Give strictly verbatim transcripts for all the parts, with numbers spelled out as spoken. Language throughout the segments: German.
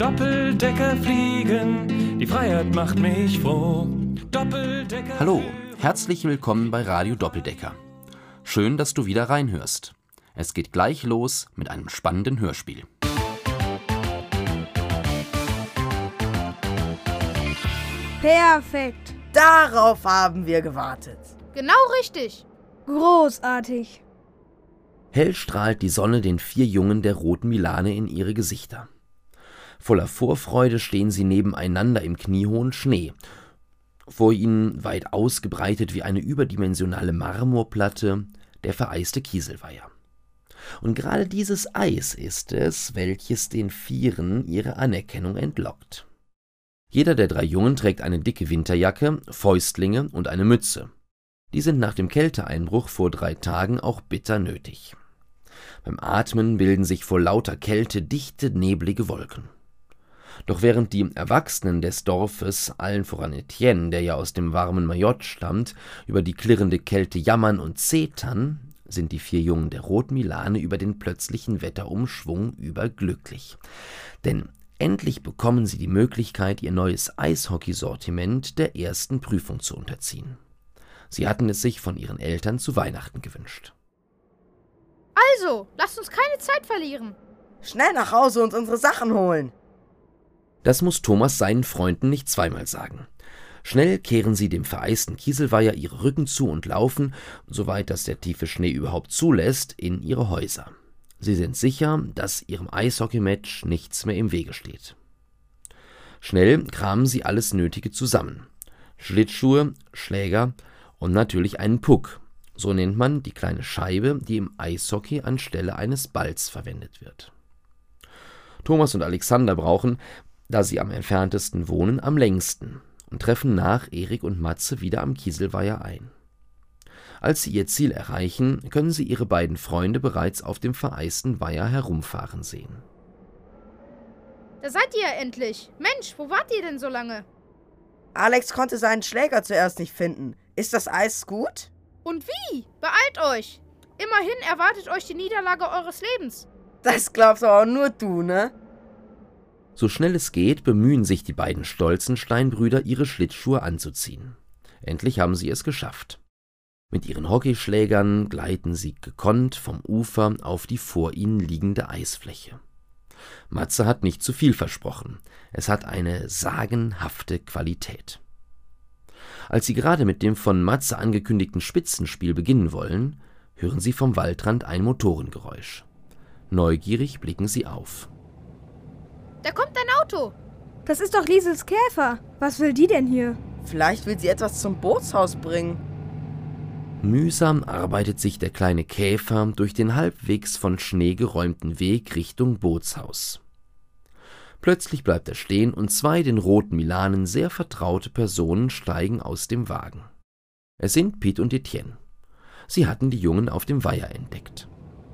Doppeldecker fliegen, die Freiheit macht mich froh. Doppeldecker. Hallo, herzlich willkommen bei Radio Doppeldecker. Schön, dass du wieder reinhörst. Es geht gleich los mit einem spannenden Hörspiel. Perfekt. Darauf haben wir gewartet. Genau richtig. Großartig. Hell strahlt die Sonne den vier Jungen der roten Milane in ihre Gesichter. Voller Vorfreude stehen sie nebeneinander im kniehohen Schnee. Vor ihnen, weit ausgebreitet wie eine überdimensionale Marmorplatte, der vereiste Kieselweiher. Und gerade dieses Eis ist es, welches den Vieren ihre Anerkennung entlockt. Jeder der drei Jungen trägt eine dicke Winterjacke, Fäustlinge und eine Mütze. Die sind nach dem Kälteeinbruch vor drei Tagen auch bitter nötig. Beim Atmen bilden sich vor lauter Kälte dichte, neblige Wolken. Doch während die Erwachsenen des Dorfes, allen voran Etienne, der ja aus dem warmen Mayotte stammt, über die klirrende Kälte jammern und zetern, sind die vier Jungen der roten Milane über den plötzlichen Wetterumschwung überglücklich. Denn endlich bekommen sie die Möglichkeit, ihr neues Eishockeysortiment der ersten Prüfung zu unterziehen. Sie hatten es sich von ihren Eltern zu Weihnachten gewünscht. Also, lasst uns keine Zeit verlieren. Schnell nach Hause und unsere Sachen holen. Das muss Thomas seinen Freunden nicht zweimal sagen. Schnell kehren sie dem vereisten Kieselweiher ihre Rücken zu und laufen, soweit das der tiefe Schnee überhaupt zulässt, in ihre Häuser. Sie sind sicher, dass ihrem Eishockeymatch nichts mehr im Wege steht. Schnell kramen sie alles Nötige zusammen. Schlittschuhe, Schläger und natürlich einen Puck. So nennt man die kleine Scheibe, die im Eishockey anstelle eines Balls verwendet wird. Thomas und Alexander brauchen, da sie am entferntesten wohnen, am längsten und treffen nach Erik und Matze wieder am Kieselweiher ein. Als sie ihr Ziel erreichen, können sie ihre beiden Freunde bereits auf dem vereisten Weiher herumfahren sehen. Da seid ihr ja endlich. Mensch, wo wart ihr denn so lange? Alex konnte seinen Schläger zuerst nicht finden. Ist das Eis gut? Und wie? Beeilt euch. Immerhin erwartet euch die Niederlage eures Lebens. Das glaubst aber auch nur du, ne? So schnell es geht, bemühen sich die beiden stolzen Steinbrüder, ihre Schlittschuhe anzuziehen. Endlich haben sie es geschafft. Mit ihren Hockeyschlägern gleiten sie gekonnt vom Ufer auf die vor ihnen liegende Eisfläche. Matze hat nicht zu viel versprochen. Es hat eine sagenhafte Qualität. Als sie gerade mit dem von Matze angekündigten Spitzenspiel beginnen wollen, hören sie vom Waldrand ein Motorengeräusch. Neugierig blicken sie auf. Da kommt ein Auto. Das ist doch Liesels Käfer. Was will die denn hier? Vielleicht will sie etwas zum Bootshaus bringen. Mühsam arbeitet sich der kleine Käfer durch den halbwegs von Schnee geräumten Weg Richtung Bootshaus. Plötzlich bleibt er stehen und zwei den roten Milanen sehr vertraute Personen steigen aus dem Wagen. Es sind Pete und Etienne. Sie hatten die Jungen auf dem Weiher entdeckt.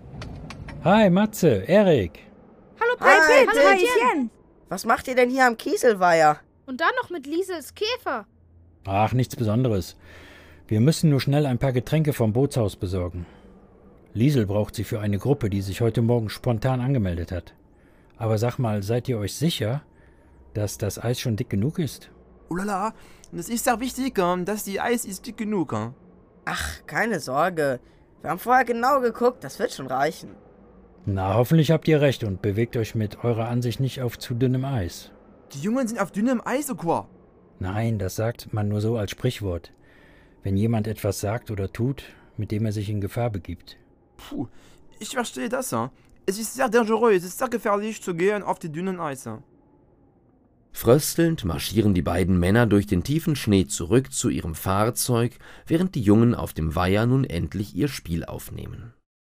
Hi Matze, Erik. Hallo Hi, Pete. Pete. Hallo Hi, Etienne. Etienne. Was macht ihr denn hier am Kieselweiher? Und dann noch mit Liesels Käfer. Ach, nichts Besonderes. Wir müssen nur schnell ein paar Getränke vom Bootshaus besorgen. Liesel braucht sie für eine Gruppe, die sich heute Morgen spontan angemeldet hat. Aber sag mal, seid ihr euch sicher, dass das Eis schon dick genug ist? Ulala, das ist sehr wichtig, dass die Eis ist dick genug. Ach, keine Sorge. Wir haben vorher genau geguckt, das wird schon reichen. Na, hoffentlich habt ihr recht und bewegt euch mit eurer Ansicht nicht auf zu dünnem Eis. Die Jungen sind auf dünnem Eis, oder? Nein, das sagt man nur so als Sprichwort. Wenn jemand etwas sagt oder tut, mit dem er sich in Gefahr begibt. Puh, ich verstehe das. Es ist sehr dangereux, es ist sehr gefährlich zu gehen auf die dünnen Eis. Fröstelnd marschieren die beiden Männer durch den tiefen Schnee zurück zu ihrem Fahrzeug, während die Jungen auf dem Weiher nun endlich ihr Spiel aufnehmen.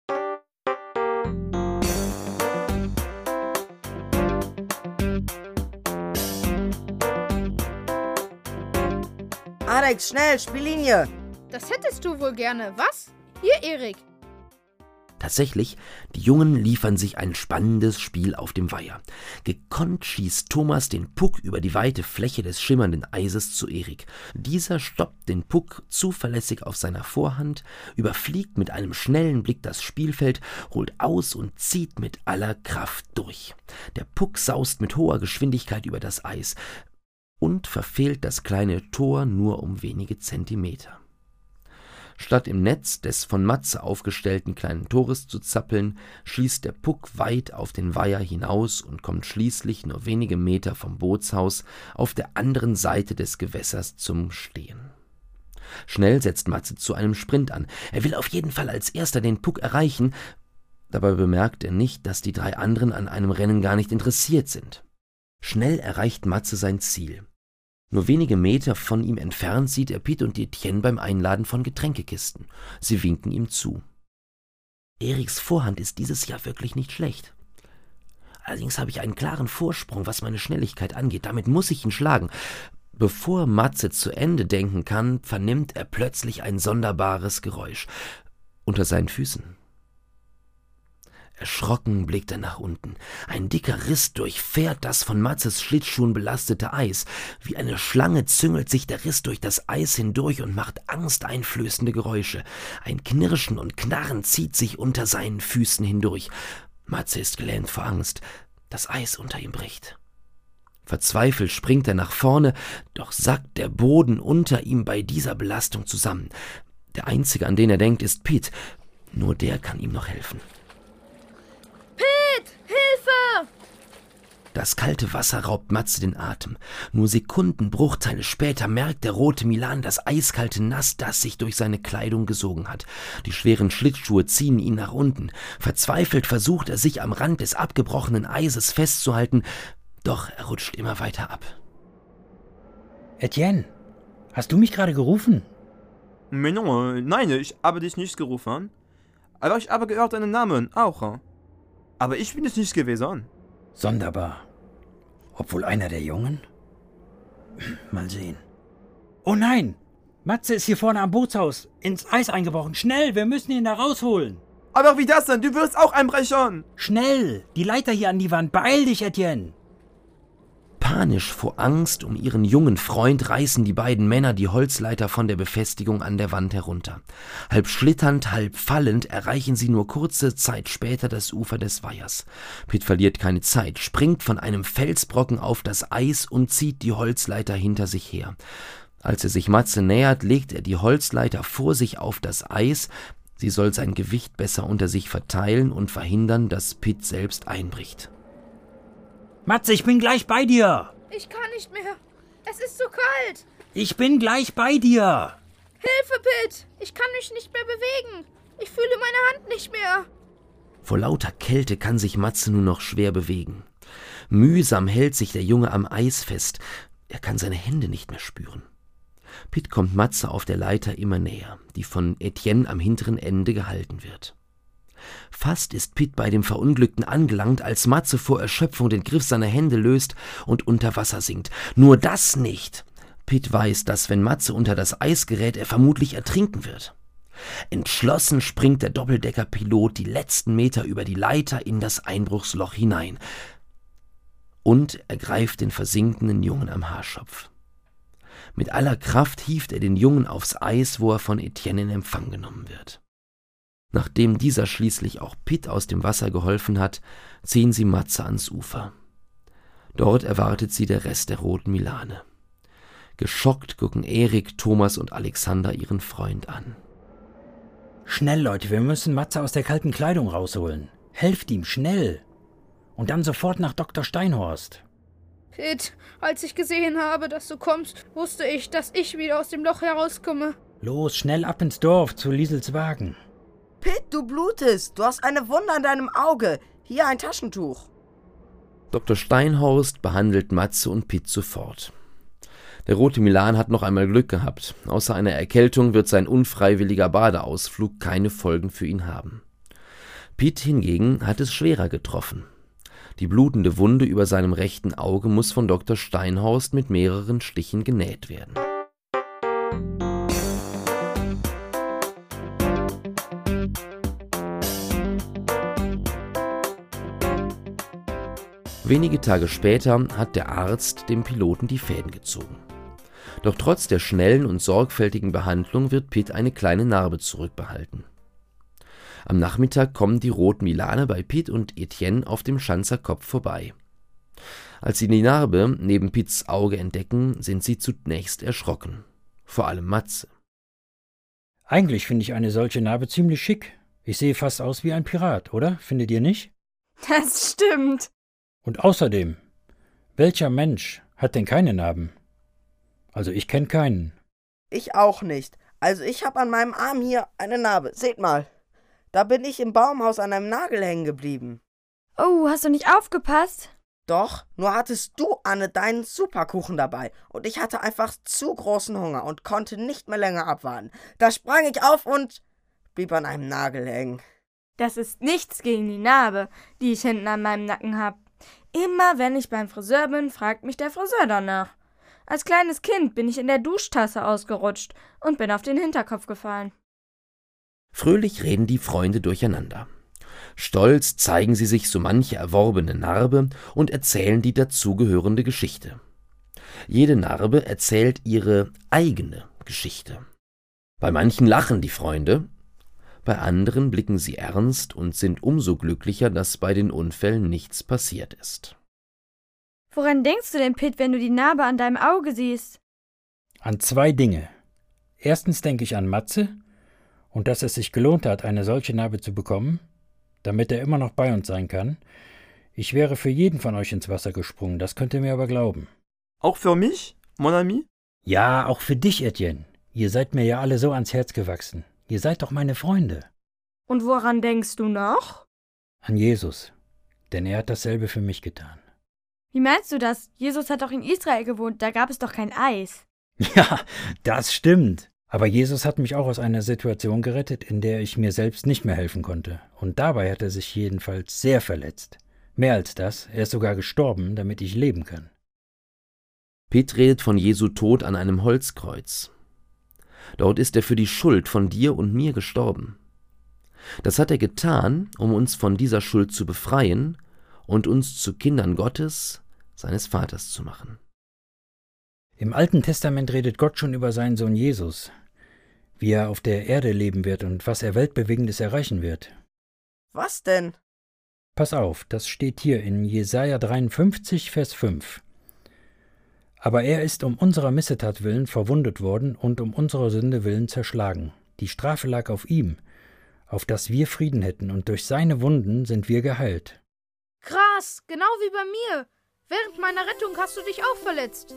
Alex, schnell, Spiellinie. Das hättest du wohl gerne, was? Hier, Erik. Tatsächlich, die Jungen liefern sich ein spannendes Spiel auf dem Weiher. Gekonnt schießt Thomas den Puck über die weite Fläche des schimmernden Eises zu Erik. Dieser stoppt den Puck zuverlässig auf seiner Vorhand, überfliegt mit einem schnellen Blick das Spielfeld, holt aus und zieht mit aller Kraft durch. Der Puck saust mit hoher Geschwindigkeit über das Eis und verfehlt das kleine Tor nur um wenige Zentimeter. Statt im Netz des von Matze aufgestellten kleinen Tores zu zappeln, schießt der Puck weit auf den Weiher hinaus und kommt schließlich nur wenige Meter vom Bootshaus auf der anderen Seite des Gewässers zum Stehen. Schnell setzt Matze zu einem Sprint an. Er will auf jeden Fall als erster den Puck erreichen, dabei bemerkt er nicht, dass die drei anderen an einem Rennen gar nicht interessiert sind. Schnell erreicht Matze sein Ziel. Nur wenige Meter von ihm entfernt sieht er Piet und Etienne beim Einladen von Getränkekisten. Sie winken ihm zu. Eriks Vorhand ist dieses Jahr wirklich nicht schlecht. Allerdings habe ich einen klaren Vorsprung, was meine Schnelligkeit angeht. Damit muss ich ihn schlagen. Bevor Matze zu Ende denken kann, vernimmt er plötzlich ein sonderbares Geräusch. Unter seinen Füßen. Erschrocken blickt er nach unten. Ein dicker Riss durchfährt das von Matzes Schlittschuhen belastete Eis. Wie eine Schlange züngelt sich der Riss durch das Eis hindurch und macht angsteinflößende Geräusche. Ein Knirschen und Knarren zieht sich unter seinen Füßen hindurch. Matze ist gelähmt vor Angst. Das Eis unter ihm bricht. Verzweifelt springt er nach vorne, doch sackt der Boden unter ihm bei dieser Belastung zusammen. Der Einzige, an den er denkt, ist Piet. Nur der kann ihm noch helfen. Piet, Hilfe! Das kalte Wasser raubt Matze den Atem. Nur Sekundenbruchteile später merkt der rote Milan das eiskalte Nass, das sich durch seine Kleidung gesogen hat. Die schweren Schlittschuhe ziehen ihn nach unten. Verzweifelt versucht er, sich am Rand des abgebrochenen Eises festzuhalten, doch er rutscht immer weiter ab. Etienne, hast du mich gerade gerufen? Mais non, äh, nein, ich habe dich nicht gerufen. Aber ich habe gehört deinen Namen auch. Aber ich bin es nicht gewesen. Sonderbar. Obwohl einer der Jungen? Mal sehen. Oh nein! Matze ist hier vorne am Bootshaus. Ins Eis eingebrochen. Schnell, wir müssen ihn da rausholen. Aber wie das denn? Du wirst auch einbrechen. Schnell! Die Leiter hier an die Wand. Beeil dich, Etienne! Panisch vor Angst um ihren jungen Freund reißen die beiden Männer die Holzleiter von der Befestigung an der Wand herunter. Halb schlitternd, halb fallend erreichen sie nur kurze Zeit später das Ufer des Weihers. Piet verliert keine Zeit, springt von einem Felsbrocken auf das Eis und zieht die Holzleiter hinter sich her. Als er sich Matze nähert, legt er die Holzleiter vor sich auf das Eis. Sie soll sein Gewicht besser unter sich verteilen und verhindern, dass Piet selbst einbricht. Matze, ich bin gleich bei dir! Ich kann nicht mehr. Es ist so kalt. Ich bin gleich bei dir! Hilfe, Piet! Ich kann mich nicht mehr bewegen. Ich fühle meine Hand nicht mehr. Vor lauter Kälte kann sich Matze nur noch schwer bewegen. Mühsam hält sich der Junge am Eis fest. Er kann seine Hände nicht mehr spüren. Piet kommt Matze auf der Leiter immer näher, die von Etienne am hinteren Ende gehalten wird. Fast ist Piet bei dem Verunglückten angelangt, als Matze vor Erschöpfung den Griff seiner Hände löst und unter Wasser sinkt. Nur das nicht. Piet weiß, dass wenn Matze unter das Eis gerät, er vermutlich ertrinken wird. Entschlossen springt der Doppeldeckerpilot die letzten Meter über die Leiter in das Einbruchsloch hinein und ergreift den versinkenden Jungen am Haarschopf. Mit aller Kraft hieft er den Jungen aufs Eis, wo er von Etienne in Empfang genommen wird. Nachdem dieser schließlich auch Piet aus dem Wasser geholfen hat, ziehen sie Matze ans Ufer. Dort erwartet sie der Rest der roten Milane. Geschockt gucken Erik, Thomas und Alexander ihren Freund an. Schnell, Leute, wir müssen Matze aus der kalten Kleidung rausholen. Helft ihm, schnell! Und dann sofort nach Doktor Steinhorst. Piet, als ich gesehen habe, dass du kommst, wusste ich, dass ich wieder aus dem Loch herauskomme. Los, schnell ab ins Dorf, zu Liesels Wagen. Piet, du blutest. Du hast eine Wunde an deinem Auge. Hier ein Taschentuch. Doktor Steinhorst behandelt Matze und Piet sofort. Der rote Milan hat noch einmal Glück gehabt. Außer einer Erkältung wird sein unfreiwilliger Badeausflug keine Folgen für ihn haben. Piet hingegen hat es schwerer getroffen. Die blutende Wunde über seinem rechten Auge muss von Doktor Steinhorst mit mehreren Stichen genäht werden. Wenige Tage später hat der Arzt dem Piloten die Fäden gezogen. Doch trotz der schnellen und sorgfältigen Behandlung wird Pitt eine kleine Narbe zurückbehalten. Am Nachmittag kommen die Rotmilane bei Pitt und Etienne auf dem Schanzer Kopf vorbei. Als sie die Narbe neben Pitts Auge entdecken, sind sie zunächst erschrocken. Vor allem Matze. Eigentlich finde ich eine solche Narbe ziemlich schick. Ich sehe fast aus wie ein Pirat, oder? Findet ihr nicht? Das stimmt. Und außerdem, welcher Mensch hat denn keine Narben? Also ich kenne keinen. Ich auch nicht. Also ich habe an meinem Arm hier eine Narbe. Seht mal. Da bin ich im Baumhaus an einem Nagel hängen geblieben. Oh, hast du nicht aufgepasst? Doch, nur hattest du, Anne, deinen Superkuchen dabei. Und ich hatte einfach zu großen Hunger und konnte nicht mehr länger abwarten. Da sprang ich auf und blieb an einem Nagel hängen. Das ist nichts gegen die Narbe, die ich hinten an meinem Nacken habe. Immer wenn ich beim Friseur bin, fragt mich der Friseur danach. Als kleines Kind bin ich in der Duschtasse ausgerutscht und bin auf den Hinterkopf gefallen. Fröhlich reden die Freunde durcheinander. Stolz zeigen sie sich so manche erworbene Narbe und erzählen die dazugehörende Geschichte. Jede Narbe erzählt ihre eigene Geschichte. Bei manchen lachen die Freunde, bei anderen blicken sie ernst und sind umso glücklicher, dass bei den Unfällen nichts passiert ist. Woran denkst du denn, Pitt, wenn du die Narbe an deinem Auge siehst? An zwei Dinge. Erstens denke ich an Matze und dass es sich gelohnt hat, eine solche Narbe zu bekommen, damit er immer noch bei uns sein kann. Ich wäre für jeden von euch ins Wasser gesprungen, das könnt ihr mir aber glauben. Auch für mich, mon ami? Ja, auch für dich, Etienne. Ihr seid mir ja alle so ans Herz gewachsen. Ihr seid doch meine Freunde. Und woran denkst du noch? An Jesus, denn er hat dasselbe für mich getan. Wie meinst du das? Jesus hat doch in Israel gewohnt, da gab es doch kein Eis. Ja, das stimmt. Aber Jesus hat mich auch aus einer Situation gerettet, in der ich mir selbst nicht mehr helfen konnte. Und dabei hat er sich jedenfalls sehr verletzt. Mehr als das, er ist sogar gestorben, damit ich leben kann. Pitt redet von Jesu Tod an einem Holzkreuz. Dort ist er für die Schuld von dir und mir gestorben. Das hat er getan, um uns von dieser Schuld zu befreien und uns zu Kindern Gottes, seines Vaters zu machen. Im Alten Testament redet Gott schon über seinen Sohn Jesus, wie er auf der Erde leben wird und was er Weltbewegendes erreichen wird. Was denn? Pass auf, das steht hier in Jesaja dreiundfünfzig, Vers fünf. Aber er ist um unserer Missetat willen verwundet worden und um unserer Sünde willen zerschlagen. Die Strafe lag auf ihm, auf dass wir Frieden hätten, und durch seine Wunden sind wir geheilt. Krass, genau wie bei mir. Während meiner Rettung hast du dich auch verletzt.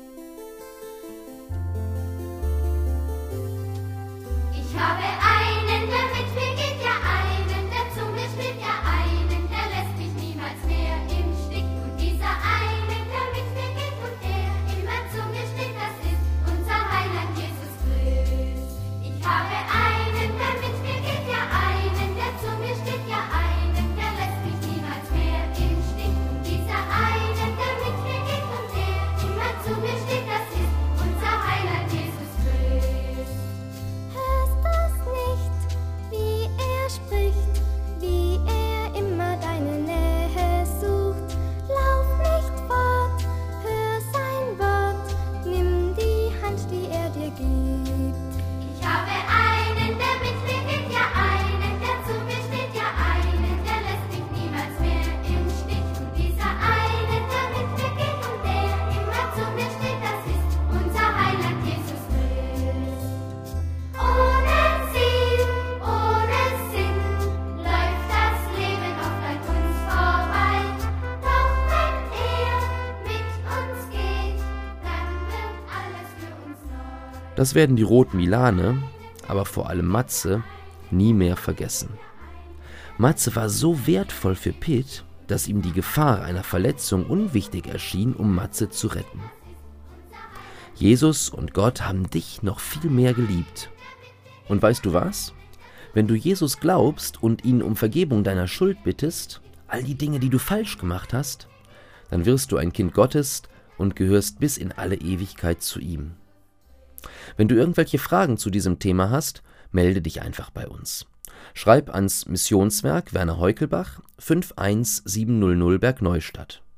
Ich habe einen, der mit mir geht, ja einen, der zu mir steht, ja einen, der lässt mich niemals mehr im Stich. Und dieser einen, der mit mir geht und der immer zu mir steht, das ist unser Heiland Jesus Christus. Ich habe einen, der mit mir geht, ja einen, der zu mir steht, ja einen, der lässt mich niemals mehr im Stich. Und dieser einen, der mit mir geht und der immer zu mir steht, das ist unser Heiland Jesus Christus. Hörst du's nicht, wie er spricht, wie er immer deine Nähe sucht? Lauf nicht fort, hör sein Wort, nimm die Hand, die er dir gibt. Ich habe einen, der mit mir geht, ja einen, der zu mir steht, ja einen, der lässt mich niemals mehr im Stich. Und dieser eine, der mit mir geht und der immer zu mir steht, das ist unser Heiland Jesus Christus. Ohne Ziel, ohne Sinn läuft das Leben oft an uns vorbei. Doch wenn er mit uns geht, dann wird alles für uns neu. Das werden die Rotmilane, aber vor allem Matze, nie mehr vergessen. Matze war so wertvoll für Pitt, dass ihm die Gefahr einer Verletzung unwichtig erschien, um Matze zu retten. Jesus und Gott haben dich noch viel mehr geliebt. Und weißt du was? Wenn du Jesus glaubst und ihn um Vergebung deiner Schuld bittest, all die Dinge, die du falsch gemacht hast, dann wirst du ein Kind Gottes und gehörst bis in alle Ewigkeit zu ihm. Wenn du irgendwelche Fragen zu diesem Thema hast, melde dich einfach bei uns. Schreib ans Missionswerk Werner Heukelbach fünf eins sieben null null Bergneustadt.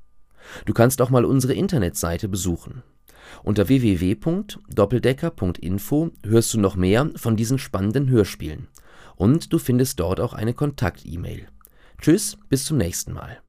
Du kannst auch mal unsere Internetseite besuchen. Unter w w w punkt doppeldecker punkt info hörst du noch mehr von diesen spannenden Hörspielen. Und du findest dort auch eine Kontakt-E-Mail. Tschüss, bis zum nächsten Mal.